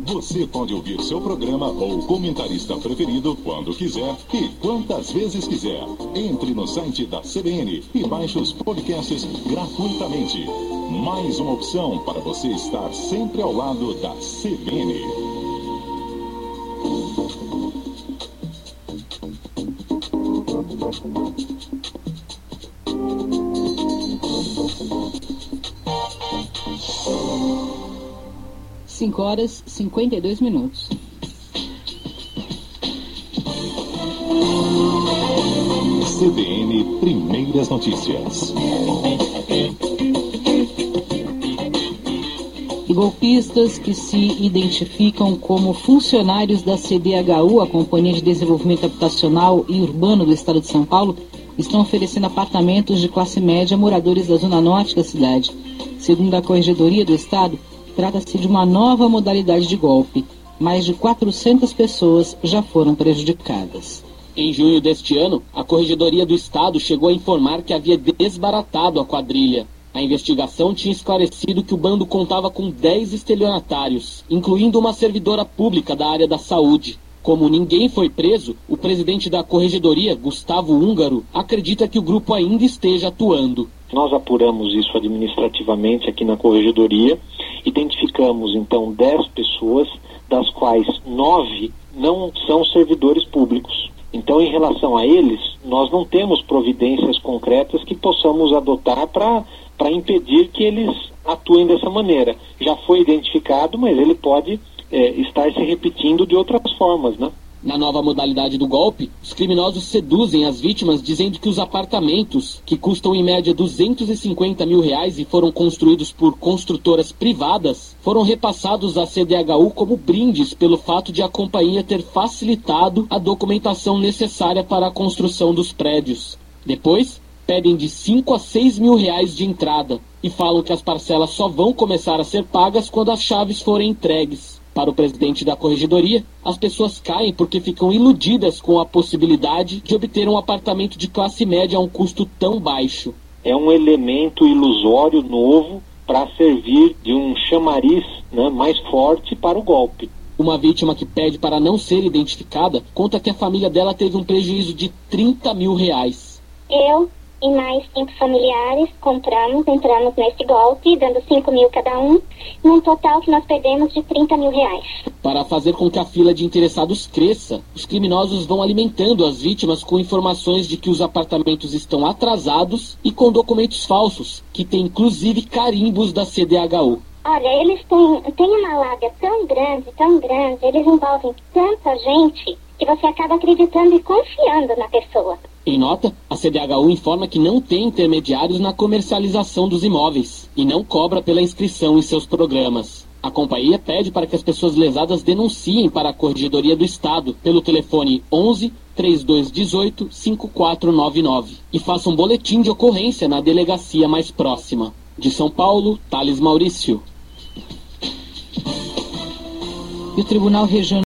Você pode ouvir seu programa ou comentarista preferido quando quiser e quantas vezes quiser. Entre no site da CBN e baixe os podcasts gratuitamente. Mais uma opção para você estar sempre ao lado da CBN. Cinco horas 52 minutos. CBN Primeiras Notícias. E golpistas que se identificam como funcionários da CDHU, a Companhia de Desenvolvimento Habitacional e Urbano do Estado de São Paulo, estão oferecendo apartamentos de classe média a moradores da zona norte da cidade. Segundo a Corregedoria do Estado, trata-se de uma nova modalidade de golpe. Mais de 400 pessoas já foram prejudicadas. Em junho deste ano, a Corregedoria do Estado chegou a informar que havia desbaratado a quadrilha. A investigação tinha esclarecido que o bando contava com 10 estelionatários, incluindo uma servidora pública da área da saúde. Como ninguém foi preso, o presidente da Corregedoria, Gustavo Húngaro, acredita que o grupo ainda esteja atuando. Nós apuramos isso administrativamente aqui na Corregedoria, identificamos então 10 pessoas, das quais 9 não são servidores públicos. Então, em relação a eles, nós não temos providências concretas que possamos adotar para impedir que eles atuem dessa maneira. Já foi identificado, mas ele pode estar se repetindo de outras formas, né? Na nova modalidade do golpe, os criminosos seduzem as vítimas dizendo que os apartamentos, que custam em média R$250 mil e foram construídos por construtoras privadas, foram repassados à CDHU como brindes pelo fato de a companhia ter facilitado a documentação necessária para a construção dos prédios. Depois, pedem de R$5 a R$6 mil de entrada e falam que as parcelas só vão começar a ser pagas quando as chaves forem entregues. Para o presidente da Corregedoria, as pessoas caem porque ficam iludidas com a possibilidade de obter um apartamento de classe média a um custo tão baixo. É um elemento ilusório novo para servir de um chamariz, né, mais forte para o golpe. Uma vítima que pede para não ser identificada conta que a família dela teve um prejuízo de R$30 mil. Eu e mais 5 familiares entramos nesse golpe, dando 5 mil cada um, num total que nós perdemos de R$30 mil. Para fazer com que a fila de interessados cresça, os criminosos vão alimentando as vítimas com informações de que os apartamentos estão atrasados e com documentos falsos, que têm inclusive carimbos da CDHU. Olha, eles têm uma lábia tão grande, eles envolvem tanta gente que você acaba acreditando e confiando na pessoa. Em nota, a CDHU informa que não tem intermediários na comercialização dos imóveis e não cobra pela inscrição em seus programas. A companhia pede para que as pessoas lesadas denunciem para a Corregedoria do Estado pelo telefone 11 3218 5499 e façam um boletim de ocorrência na delegacia mais próxima. De São Paulo, Thales Maurício. E o Tribunal Regional